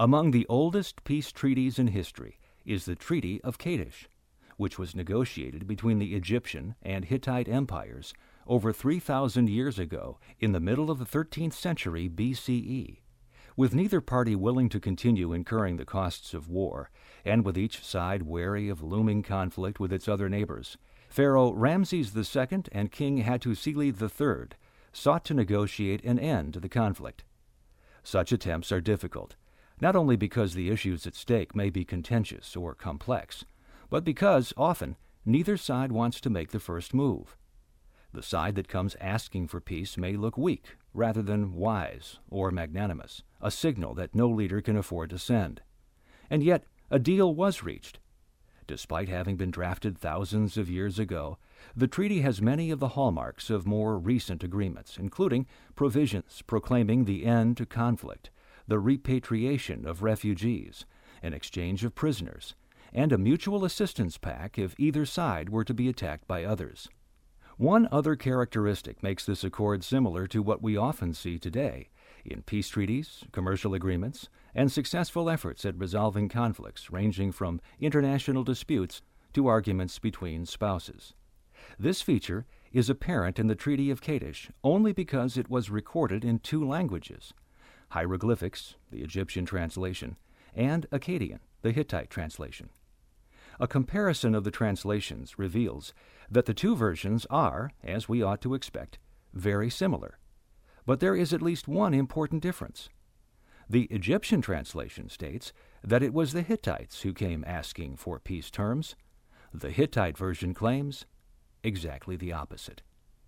Among the oldest peace treaties in history is the Treaty of Kadesh, which was negotiated between the Egyptian and Hittite empires over 3,000 years ago in the middle of the 13th century BCE. With neither party willing to continue incurring the costs of war, and with each side wary of looming conflict with its other neighbors, Pharaoh Ramses II and King Hattusili III sought to negotiate an end to the conflict. Such attempts are difficult, not only because the issues at stake may be contentious or complex, but because, often, neither side wants to make the first move. The side that comes asking for peace may look weak rather than wise or magnanimous, a signal that no leader can afford to send. And yet, a deal was reached. Despite having been drafted thousands of years ago, the treaty has many of the hallmarks of more recent agreements, including provisions proclaiming the end to conflict, the repatriation of refugees, an exchange of prisoners, and a mutual assistance pact if either side were to be attacked by others. One other characteristic makes this accord similar to what we often see today in peace treaties, commercial agreements, and successful efforts at resolving conflicts ranging from international disputes to arguments between spouses. This feature is apparent in the Treaty of Kadesh only because it was recorded in two languages: hieroglyphics, the Egyptian translation, and Akkadian, the Hittite translation. A comparison of the translations reveals that the two versions are, as we ought to expect, very similar. But there is at least one important difference. The Egyptian translation states that it was the Hittites who came asking for peace terms. The Hittite version claims exactly the opposite.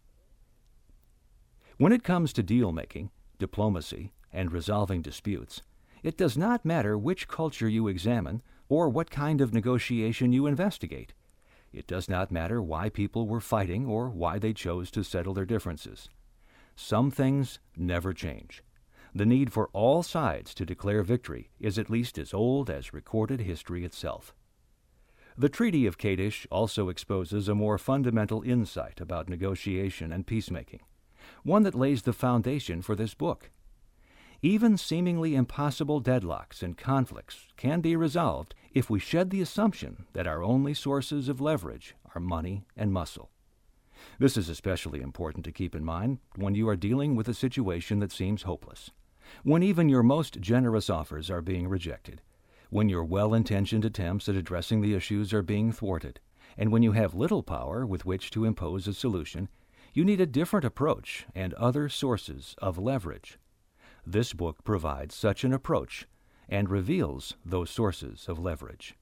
When it comes to deal-making, diplomacy, and resolving disputes, it does not matter which culture you examine or what kind of negotiation you investigate. It does not matter why people were fighting or why they chose to settle their differences. Some things never change. The need for all sides to declare victory is at least as old as recorded history itself. The Treaty of Kadesh also exposes a more fundamental insight about negotiation and peacemaking, one that lays the foundation for this book. Even seemingly impossible deadlocks and conflicts can be resolved if we shed the assumption that our only sources of leverage are money and muscle. This is especially important to keep in mind when you are dealing with a situation that seems hopeless, when even your most generous offers are being rejected, when your well-intentioned attempts at addressing the issues are being thwarted, and when you have little power with which to impose a solution. You need a different approach and other sources of leverage. This book provides such an approach and reveals those sources of leverage.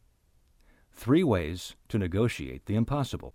3 ways to negotiate the impossible.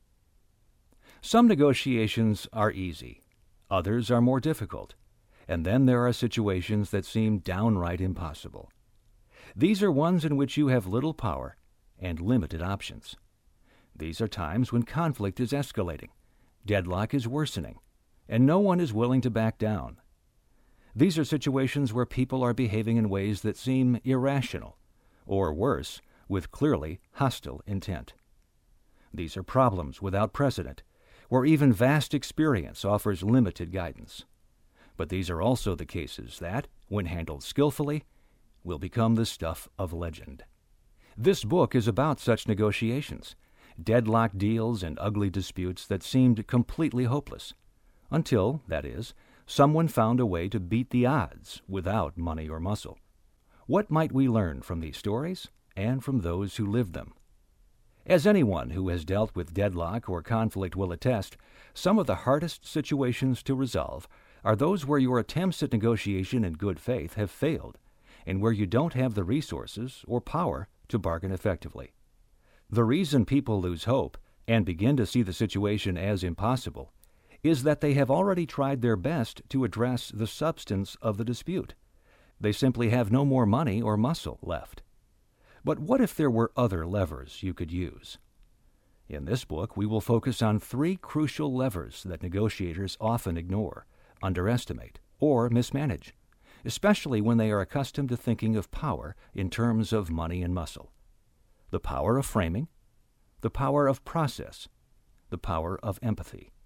Some negotiations are easy, others are more difficult, and then there are situations that seem downright impossible. These are ones in which you have little power and limited options. These are times when conflict is escalating, deadlock is worsening, and no one is willing to back down. These are situations where people are behaving in ways that seem irrational, or worse, with clearly hostile intent. These are problems without precedent, where even vast experience offers limited guidance. But these are also the cases that, when handled skillfully, will become the stuff of legend. This book is about such negotiations, deadlock deals and ugly disputes that seemed completely hopeless, until, that is, someone found a way to beat the odds without money or muscle. What might we learn from these stories and from those who lived them? As anyone who has dealt with deadlock or conflict will attest, some of the hardest situations to resolve are those where your attempts at negotiation in good faith have failed, and where you don't have the resources or power to bargain effectively. The reason people lose hope and begin to see the situation as impossible is that they have already tried their best to address the substance of the dispute. They simply have no more money or muscle left. But what if there were other levers you could use? In this book, we will focus on 3 crucial levers that negotiators often ignore, underestimate, or mismanage, especially when they are accustomed to thinking of power in terms of money and muscle. The power of framing, the power of process, the power of empathy.